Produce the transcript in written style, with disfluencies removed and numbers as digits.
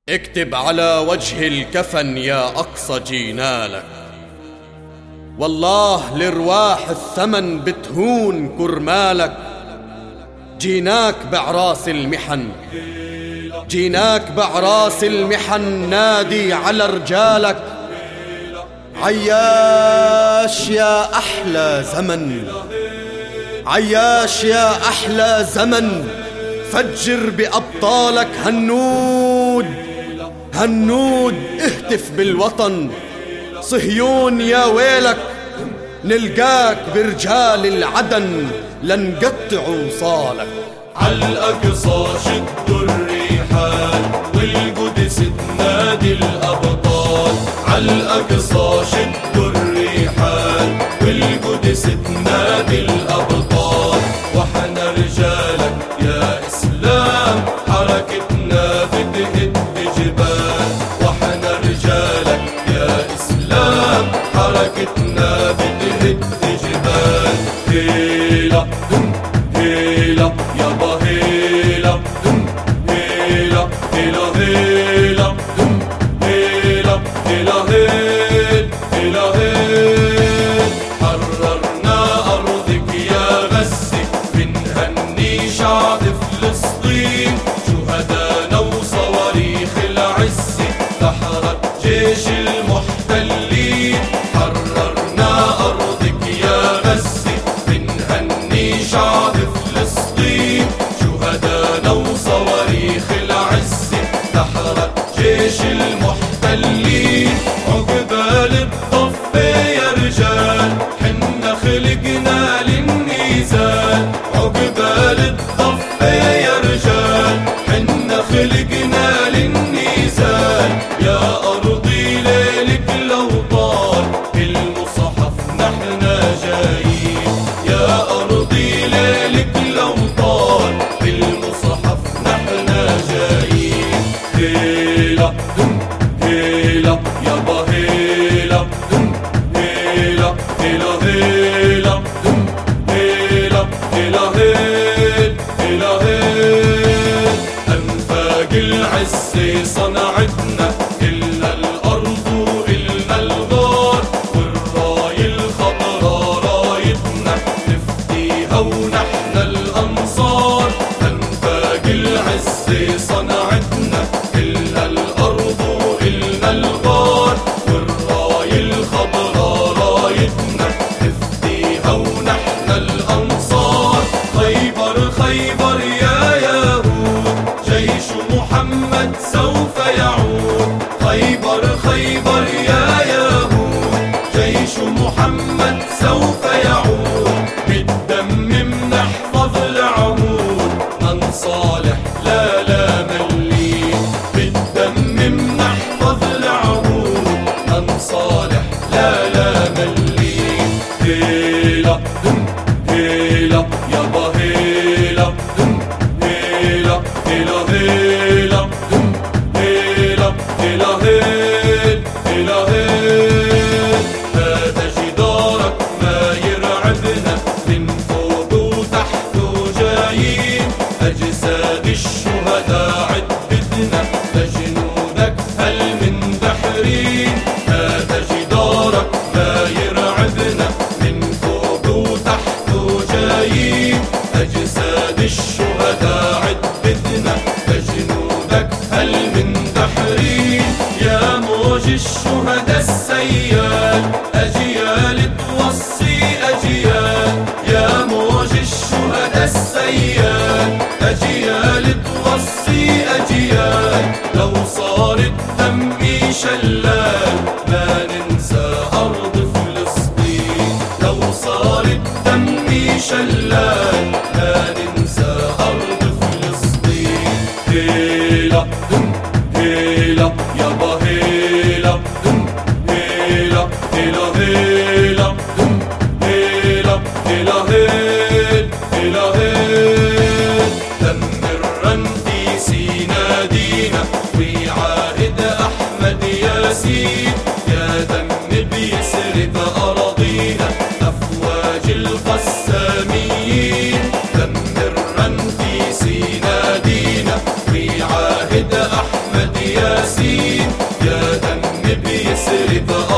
اكتب على وجه الكفن يا أقصى جينالك، والله لرواح الثمن بتهون كرمالك. جيناك بعراس المحن، جيناك بعراس المحن، نادي على رجالك. عياش يا أحلى زمن، عياش يا أحلى زمن، فجر بأبطالك. هنود هنود اهتف بالوطن، صهيون يا ويلك، نلقاك برجال العدن لنقطع وصالك. عالأقصى شدوا الريحان، والقدس تنادي الأبطال. عالأقصى شدوا الريحان، والقدس تنادي الأبطال. وحنا رجالك يا إسلام، حركتنا بتهد جبال. وحنا رجالك يا إسلام، حركتنا بتهد جبال. هيلا هيلا يابا هيلا هيلا هيلا هيلا هيلا هيلا هيلا هيلا. حررنا أرضك يا غزة، بنهني شعب فلسطين. شهدانا وصواريخ العزة دحرت جيش المحتلين. حررنا أرضك يا غزة، بنهني شعب فلسطين. شهدانا وصواريخ العزة دحرت جيش المحتلين. عقبال الضفة يا رجال، حنا خلقنا للنزال. عقبال الضفة يا رجال، حنا خلقنا للنزال. يا أرضي ليلك لو طال، المصحف نحنا جايين. يا أرضي ليلك لو طال، المصحف نحنا جايين. هيلا هيلا يابا هيلا هيلا هيلا هيلا هيلا هيلا هيلا هيلا. أنفاق العزة صنعتنا، إلنا الأرض وإلنا الغار. والراية الخضراء رايتنا، نفديها ونحن الأنصار. أنفاق العزة صنعتنا، إلنا الأرض وإلنا الغار. والراية الخضراء رايتنا، نفديها ونحن الأنصار. خيبر خيبر يا يهود، جيش محمد سوف يعود. خيبر خيبر يا يهود، جيش محمد سوف يعود. بالدم منحفظ العهود، من صالح لا لا ملين. بالدم منحفظ العهود، من صالح لا لا ملين. هيلا هيلا يابا هيلا هيلا هيلا هيلا هيلا هيلا هيلا هيلا. هذا جدارك ما يرعبنا، من فوق وتحت وجايين. أجساد الشهداء عدتنا، لجنودك هل من دحرين. هذا جدارك ما يرعبنا، من فوق وتحت وجايين. أجساد الشهداء عدتنا، لجنودك هل من دحرين. يا موج الشهداء السيال، أجيال توصي أجيال. يا موج الشهداء السيال، أجيال توصي أجيال. لو صار الدم شلال، ما ننسى أرض فلسطين. لو صار الدم شلال، ما ننسى أرض فلسطين. هيلا هيلا يابا هيلا هيلا هيلا هيلا هيلا هيلا هيلا هيلا. دمرن في سينا دينا، وعاهد أحمد ياسين. أحمد ياسين، يا دم بيسري